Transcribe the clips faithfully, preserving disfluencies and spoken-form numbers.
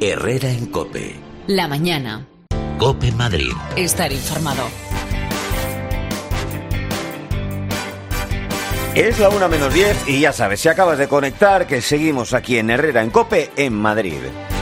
Herrera en COPE. La mañana. COPE Madrid. Estar informado. Es la una menos diez y ya sabes, si acabas de conectar, que seguimos aquí en Herrera en COPE en Madrid.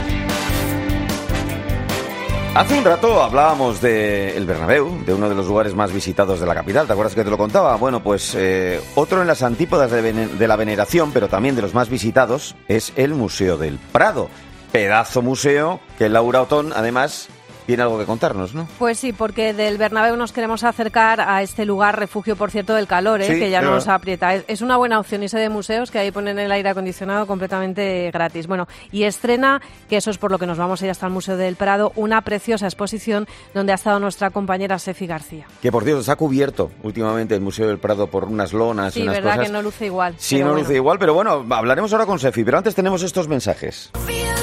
Hace un rato hablábamos del Bernabéu, de uno de los lugares más visitados de la capital. ¿Te acuerdas que te lo contaba? Bueno, pues eh, otro en las antípodas de, de la veneración, pero también de los más visitados, es el Museo del Prado. Pedazo museo que Laura Otón, además, tiene algo que contarnos, ¿no? Pues sí, porque del Bernabéu nos queremos acercar a este lugar, refugio, por cierto, del calor, ¿eh? Sí, que ya pero... nos aprieta. Es, es una buena opción irse de museos, que ahí ponen el aire acondicionado completamente gratis. Bueno, y estrena, que eso es por lo que nos vamos a ir hasta el Museo del Prado, una preciosa exposición donde ha estado nuestra compañera Sefi García. Que, por cierto, se ha cubierto últimamente el Museo del Prado por unas lonas sí, y unas verdad cosas. Que no luce igual. Sí, no bueno. luce igual, pero bueno, hablaremos ahora con Sefi, pero antes tenemos estos mensajes.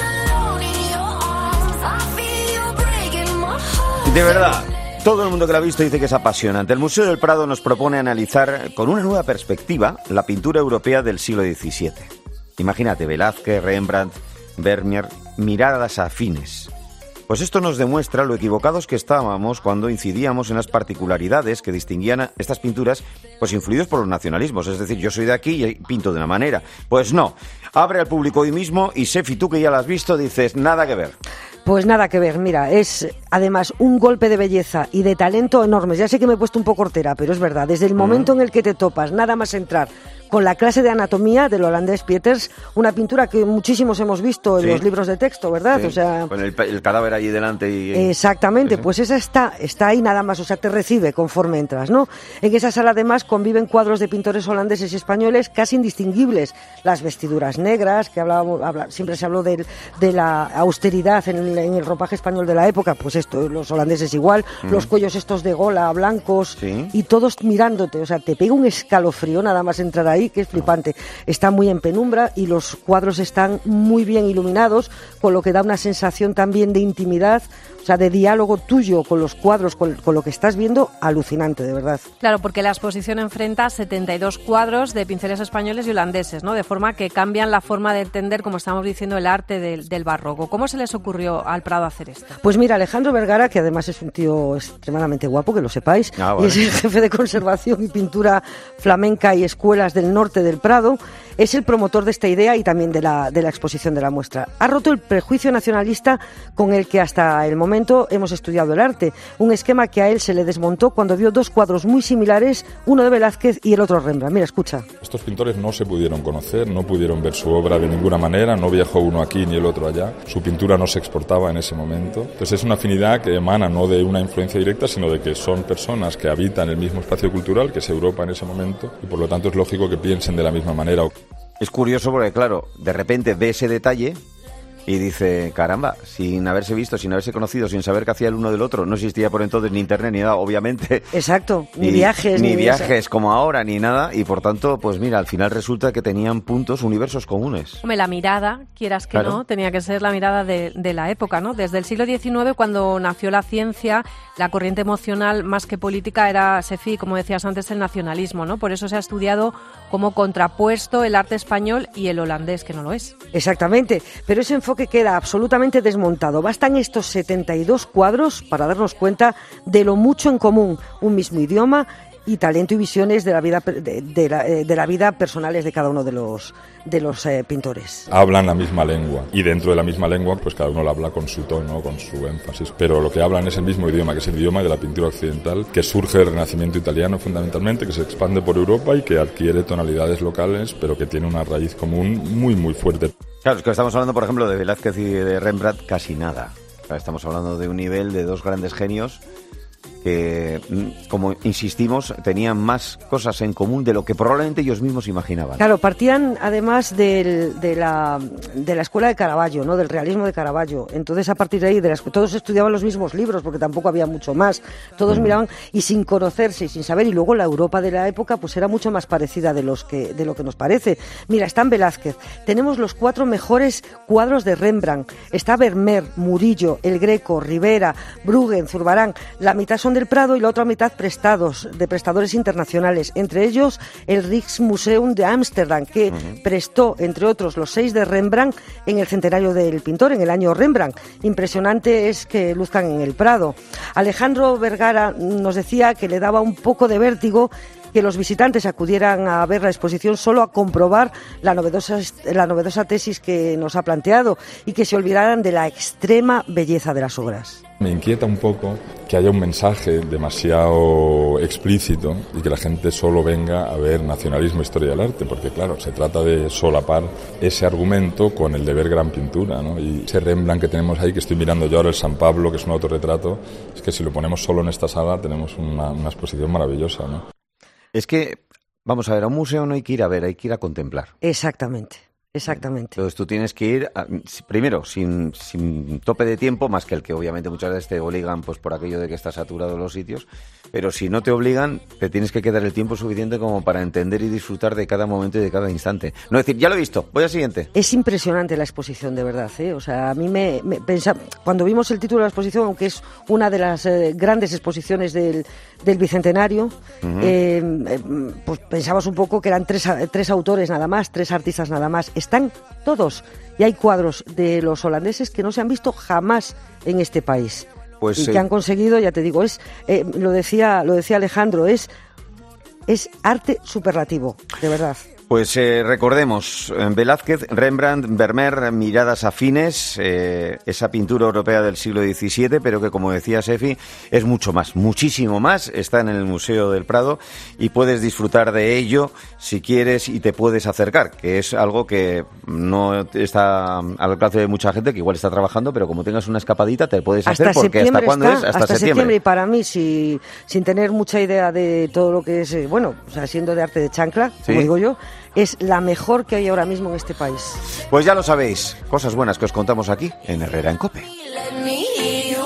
De verdad, todo el mundo que lo ha visto dice que es apasionante. El Museo del Prado nos propone analizar con una nueva perspectiva la pintura europea del siglo diecisiete. Imagínate, Velázquez, Rembrandt, Vermeer, miradas afines. Pues esto nos demuestra lo equivocados que estábamos cuando incidíamos en las particularidades que distinguían a estas pinturas, pues influidos por los nacionalismos. Es decir, yo soy de aquí y pinto de una manera. Pues no, abre al público hoy mismo y Sefi, tú que ya lo has visto, dices nada que ver. Pues nada que ver, mira, es además un golpe de belleza y de talento enormes. Ya sé que me he puesto un poco hortera, pero es verdad, desde el momento en el que te topas, nada más entrar con la clase de anatomía del holandés Pieters, una pintura que muchísimos hemos visto en sí. los libros de texto, ¿verdad? Sí. O sea, con el, el cadáver allí delante y... Exactamente, sí. pues esa está, está ahí nada más, o sea, te recibe conforme entras, ¿no? En esa sala además conviven cuadros de pintores holandeses y españoles casi indistinguibles. Las vestiduras negras, que hablábamos, habla, siempre se habló de, de la austeridad en el, en el ropaje español de la época, pues esto, los holandeses igual, mm. los cuellos estos de gola blancos, sí. y todos mirándote, o sea, te pega un escalofrío nada más entrar ahí, que es flipante. Está muy en penumbra y los cuadros están muy bien iluminados, con lo que da una sensación también de intimidad, o sea, de diálogo tuyo con los cuadros, con, con lo que estás viendo, alucinante, de verdad. Claro, porque la exposición enfrenta setenta y dos cuadros de pinceles españoles y holandeses, ¿no? De forma que cambian la forma de entender, como estamos diciendo, el arte del, del barroco. ¿Cómo se les ocurrió al Prado hacer esto? Pues mira, Alejandro Vergara, que además es un tío extremadamente guapo, que lo sepáis, ah, vale. y es el jefe de conservación y pintura flamenca y escuelas del norte del Prado, es el promotor de esta idea y también de la, de la exposición de la muestra. Ha roto el prejuicio nacionalista con el que hasta el momento hemos estudiado el arte, un esquema que a él se le desmontó cuando vio dos cuadros muy similares, uno de Velázquez y el otro Rembrandt. Mira, escucha. Estos pintores no se pudieron conocer, no pudieron ver su obra de ninguna manera, no viajó uno aquí ni el otro allá, su pintura no se exportaba en ese momento. Entonces es una afinidad que emana no de una influencia directa, sino de que son personas que habitan el mismo espacio cultural, que es Europa en ese momento, y por lo tanto es lógico que piensen de la misma manera. Es curioso porque, claro, de repente ve ese detalle y dice, caramba, sin haberse visto, sin haberse conocido, sin saber qué hacía el uno del otro, no existía por entonces ni internet ni nada, obviamente. Exacto, ni y, viajes. Ni, ni viajes eso. como ahora, ni nada, y por tanto, pues mira, al final resulta que tenían puntos, universos comunes. Hombre, la mirada, quieras que claro. no, tenía que ser la mirada de, de la época, ¿no? Desde el siglo diecinueve, cuando nació la ciencia, la corriente emocional, más que política, era, Sefi, como decías antes, el nacionalismo, ¿no? Por eso se ha estudiado como contrapuesto el arte español y el holandés, que no lo es. Exactamente, pero ese enfoque queda absolutamente desmontado. Bastan estos setenta y dos cuadros para darnos cuenta de lo mucho en común, un mismo idioma y talento y visiones de la vida de, de la, de la vida personales de cada uno de los de los eh, pintores. Hablan la misma lengua y dentro de la misma lengua pues cada uno la habla con su tono, con su énfasis, pero lo que hablan es el mismo idioma, que es el idioma de la pintura occidental, que surge del Renacimiento italiano fundamentalmente, que se expande por Europa y que adquiere tonalidades locales, pero que tiene una raíz común muy muy fuerte. Claro, es que estamos hablando, por ejemplo, de Velázquez y de Rembrandt casi nada. Estamos hablando de un nivel de dos grandes genios que, como insistimos, tenían más cosas en común de lo que probablemente ellos mismos imaginaban. Claro, partían además del, de, la, de la escuela de Caravaggio, ¿no? Del realismo de Caravaggio. Entonces, a partir de ahí, de las, todos estudiaban los mismos libros, porque tampoco había mucho más. Todos mm. miraban, y sin conocerse y sin saber, y luego la Europa de la época pues era mucho más parecida de, los que, de lo que nos parece. Mira, está en Velázquez. Tenemos los cuatro mejores cuadros de Rembrandt. Está Vermeer, Murillo, El Greco, Rivera, Bruggen, Zurbarán. La mitad son de del Prado y la otra mitad prestados, de prestadores internacionales, entre ellos el Rijksmuseum de Ámsterdam, que uh-huh. prestó, entre otros, los seis de Rembrandt en el centenario del pintor, en el año Rembrandt. Impresionante es que luzcan en el Prado. Alejandro Vergara nos decía que le daba un poco de vértigo que los visitantes acudieran a ver la exposición solo a comprobar la novedosa, la novedosa tesis que nos ha planteado y que se olvidaran de la extrema belleza de las obras. Me inquieta un poco que haya un mensaje demasiado explícito y que la gente solo venga a ver nacionalismo e historia del arte, porque claro, se trata de solapar ese argumento con el de ver gran pintura, ¿no? Y ese Rembrandt que tenemos ahí, que estoy mirando yo ahora, el San Pablo, que es un autorretrato, es que si lo ponemos solo en esta sala tenemos una, una exposición maravillosa, ¿no? Es que, vamos a ver, a un museo no hay que ir a ver, hay que ir a contemplar. Exactamente. Exactamente. Entonces tú tienes que ir, a, primero, sin, sin tope de tiempo, más que el que obviamente muchas veces te obligan pues por aquello de que está saturado los sitios, pero si no te obligan, te tienes que quedar el tiempo suficiente como para entender y disfrutar de cada momento y de cada instante. No decir, ya lo he visto, voy al siguiente. Es impresionante la exposición, de verdad, ¿eh? O sea, a mí me, me pensa, cuando vimos el título de la exposición, aunque es una de las eh, grandes exposiciones del, del Bicentenario, uh-huh. eh, eh, pues pensamos un poco que eran tres, tres autores nada más, tres artistas nada más. Están todos, y hay cuadros de los holandeses que no se han visto jamás en este país. Pues, y que eh, han conseguido, ya te digo, es eh, lo decía lo decía Alejandro, es es arte superlativo, de verdad. Pues eh, recordemos, Velázquez, Rembrandt, Vermeer, miradas afines, eh, esa pintura europea del siglo diecisiete, pero que, como decía Sefi, es mucho más, muchísimo más. Está en el Museo del Prado y puedes disfrutar de ello si quieres y te puedes acercar, que es algo que no está al alcance de mucha gente, que igual está trabajando, pero como tengas una escapadita te puedes hacer, hasta porque ¿hasta cuándo está, es? Hasta, hasta septiembre. septiembre. Y para mí, si, sin tener mucha idea de todo lo que es, eh, bueno, o sea, siendo de arte de chancla, ¿sí? Como digo yo, es la mejor que hay ahora mismo en este país. Pues ya lo sabéis, cosas buenas que os contamos aquí en Herrera en COPE.